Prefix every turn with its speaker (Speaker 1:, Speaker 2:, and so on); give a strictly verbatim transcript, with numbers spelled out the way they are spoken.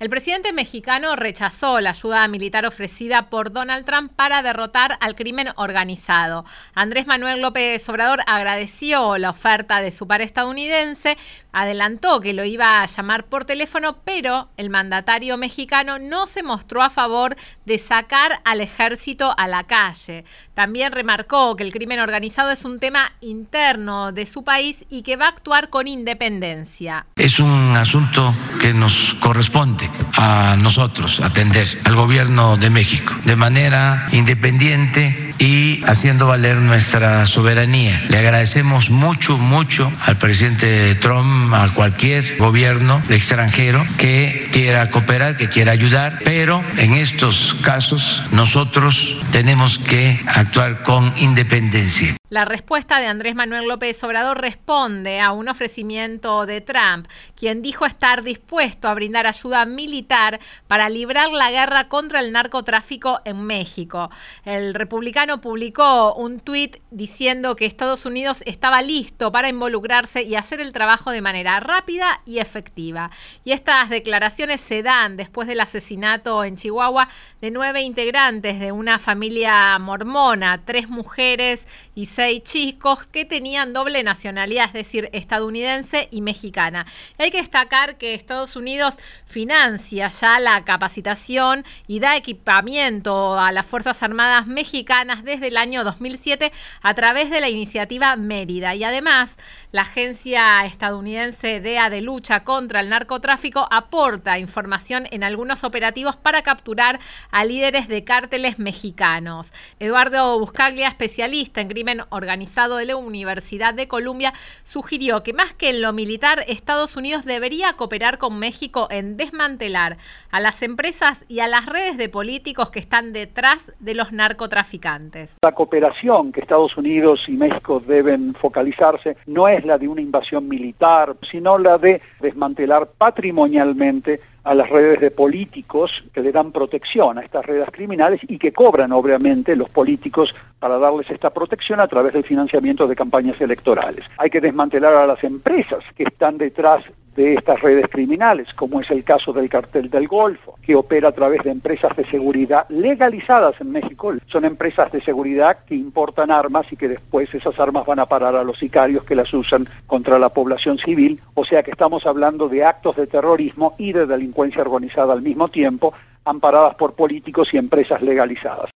Speaker 1: El presidente mexicano rechazó la ayuda militar ofrecida por Donald Trump para derrotar al crimen organizado. Andrés Manuel López Obrador agradeció la oferta de su par estadounidense, adelantó que lo iba a llamar por teléfono, pero el mandatario mexicano no se mostró a favor de sacar al ejército a la calle. También remarcó que el crimen organizado es un tema interno de su país y que va a actuar con independencia.
Speaker 2: Es un asunto que nos corresponde a nosotros atender, al gobierno de México, de manera independiente y haciendo valer nuestra soberanía. Le agradecemos mucho, mucho al presidente Trump, a cualquier gobierno extranjero que quiera cooperar, que quiera ayudar, pero en estos casos nosotros tenemos que actuar con independencia.
Speaker 1: La respuesta de Andrés Manuel López Obrador responde a un ofrecimiento de Trump, quien dijo estar dispuesto a brindar ayuda militar para librar la guerra contra el narcotráfico en México. El republicano publicó un tuit diciendo que Estados Unidos estaba listo para involucrarse y hacer el trabajo de manera rápida y efectiva. Y estas declaraciones se dan después del asesinato en Chihuahua de nueve integrantes de una familia mormona, tres mujeres y seis chicos que tenían doble nacionalidad, es decir, estadounidense y mexicana. Y hay que destacar que Estados Unidos financia ya la capacitación y da equipamiento a las Fuerzas Armadas mexicanas desde el año dos mil siete a través de la iniciativa Mérida. Y además, la agencia estadounidense D E A de lucha contra el narcotráfico aporta información en algunos operativos para capturar a líderes de cárteles mexicanos. Eduardo Buscaglia, especialista en crimen organizado de la Universidad de Columbia, sugirió que más que en lo militar, Estados Unidos debería cooperar con México en desmantelar a las empresas y a las redes de políticos que están detrás de los narcotraficantes.
Speaker 3: La cooperación que Estados Unidos y México deben focalizarse no es la de una invasión militar, sino la de desmantelar patrimonialmente a las redes de políticos que le dan protección a estas redes criminales y que cobran obviamente los políticos para darles esta protección a través del financiamiento de campañas electorales. Hay que desmantelar a las empresas que están detrás de estas redes criminales, como es el caso del Cartel del Golfo, que opera a través de empresas de seguridad legalizadas en México. Son empresas de seguridad que importan armas y que después esas armas van a parar a los sicarios que las usan contra la población civil. O sea que estamos hablando de actos de terrorismo y de delincuencia organizada al mismo tiempo, amparadas por políticos y empresas legalizadas.